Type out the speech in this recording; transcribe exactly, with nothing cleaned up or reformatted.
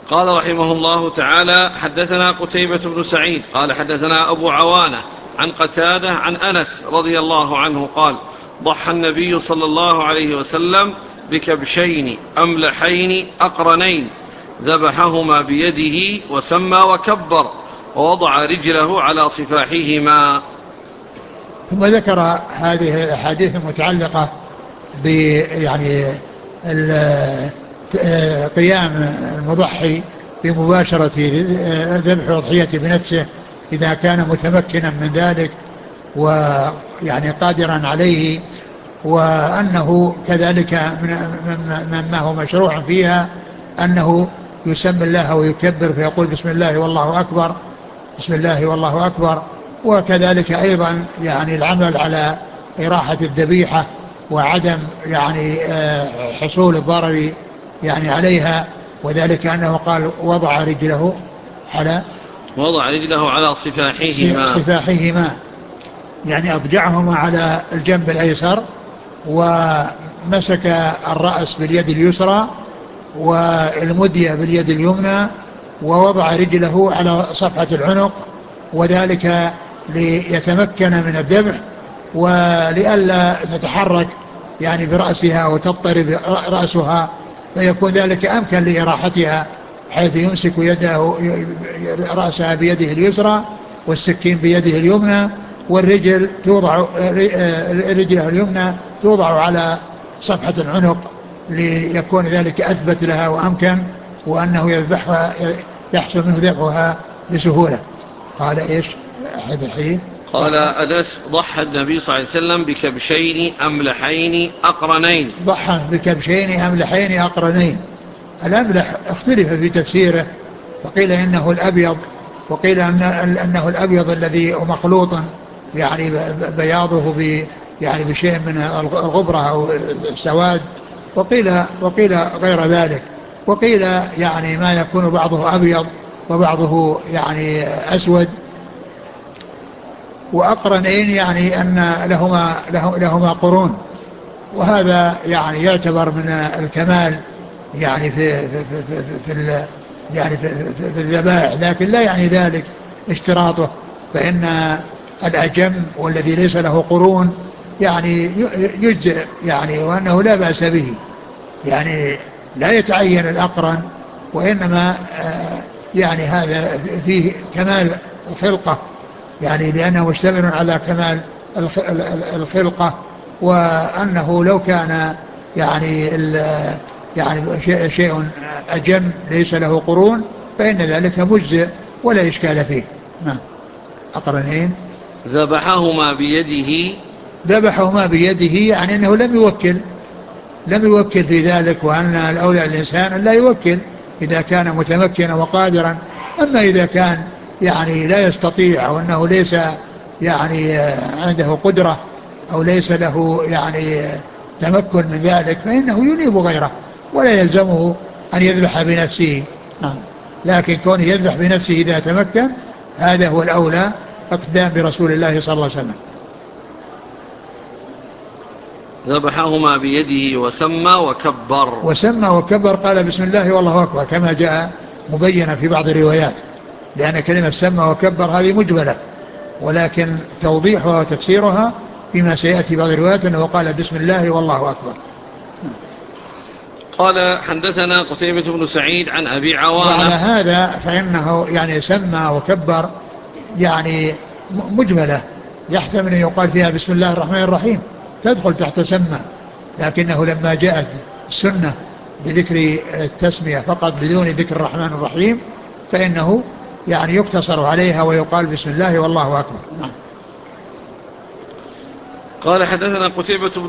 قال رحمه الله تعالى: حدثنا قتيبة بن سعيد قال حدثنا أبو عوانة عن قتادة عن أنس رضي الله عنه قال: ضحى النبي صلى الله عليه وسلم بكبشين أملحين أقرنين، ذبحهما بيده وسمى وكبر، ووضع رجله على صفاحهما. ثم ذكر هذه الأحاديث المتعلقة ب يعني قيام المضحي بمباشرة ذبح الأضحية بنفسه إذا كان متمكنا من ذلك ويعني قادرا عليه، وأنه كذلك مما هو مشروع فيها أنه يسمي الله ويكبر فيقول بسم الله والله أكبر، بسم الله والله أكبر. وكذلك أيضا يعني العمل على إراحة الذبيحة وعدم يعني حصول الضرر يعني عليها، وذلك أنه قال وضع رجله على وضع رجله على صفاحهما صفاحهما يعني أضجعهما على الجنب الأيسر، ومسك الرأس باليد اليسرى والمدية باليد اليمنى، ووضع رجله على صفحة العنق، وذلك ليتمكن من الذبح ولئلا تتحرك يعني برأسها وتضطرب رأسها، فيكون ذلك أمكن لإراحتها، حيث يمسك يده رأسها بيده اليسرى والسكين بيده اليمنى، والرجل توضع رجلها اليمنى توضع على صفحة العنق ليكون ذلك أثبت لها وأمكن، وأنه يذبحها يحصل منه ذبحها بسهولة. قال إيش أحد الحين؟ قال أنس: ضحى النبي صلى الله عليه وسلم بكبشين أملحين أقرنين. ضحى بكبشين أملحين أقرنين. الأملح اختلف في تفسيره، فقيل إنه الأبيض، وقيل أنه الأبيض الذي مخلوط يعني بياضه ب يعني بشيء من الغبرة أو السواد، وقيل وقيل غير ذلك، وقيل يعني ما يكون بعضه أبيض وبعضه يعني أسود. وأقرنين يعني أن لهما لهما قرون، وهذا يعني يعتبر من الكمال يعني في في في في, في يعني في, في, في الذبائح، لكن لا يعني ذلك اشتراطه، فإن الأجم والذي ليس له قرون يعني يجزئ يعني، وأنه لا بأس به، يعني لا يتعين الأقرن، وإنما يعني هذا فيه كمال الخلقة يعني، لأنه مشتمل على كمال الخلقة، وأنه لو كان يعني يعني شيء أجم ليس له قرون فإن ذلك مجزئ ولا إشكال فيه. نعم. أقرنين ذبحهما بيده. ذبحهما بيده يعني أنه لم يوكل لم يوكل في ذلك، وأن الأولى الإنسان أن لا يوكل إذا كان متمكنا وقادرا. أما إذا كان يعني لا يستطيع، أو أنه ليس يعني عنده قدرة أو ليس له يعني تمكن من ذلك، فإنه ينيب غيره ولا يلزمه أن يذبح بنفسه. نعم. لكن كونه يذبح بنفسه إذا تمكن هذا هو الأولى، اقتداء برسول الله صلى الله عليه وسلم. ذبحهما بيده وسمى وكبر. وسمى وكبر قال بسم الله والله أكبر كما جاء مبينا في بعض الروايات، لأن كلمة سمى وكبر هذه مجملة، ولكن توضيحها وتفسيرها فيما سيأتي بعض الروايات أنه قال بسم الله والله أكبر. قال حدثنا قتيبة بن سعيد عن أبي عوانة. وعلى هذا فإنه يعني سمى وكبر يعني مجملة، يحتمل أن يقال فيها بسم الله الرحمن الرحيم تدخل تحت سمى، لكنه لما جاءت السنة بذكر التسمية فقط بدون ذكر الرحمن الرحيم فإنه يعني يقتصر عليها ويقال بسم الله والله أكبر. نعم. قال حدثنا قتيبة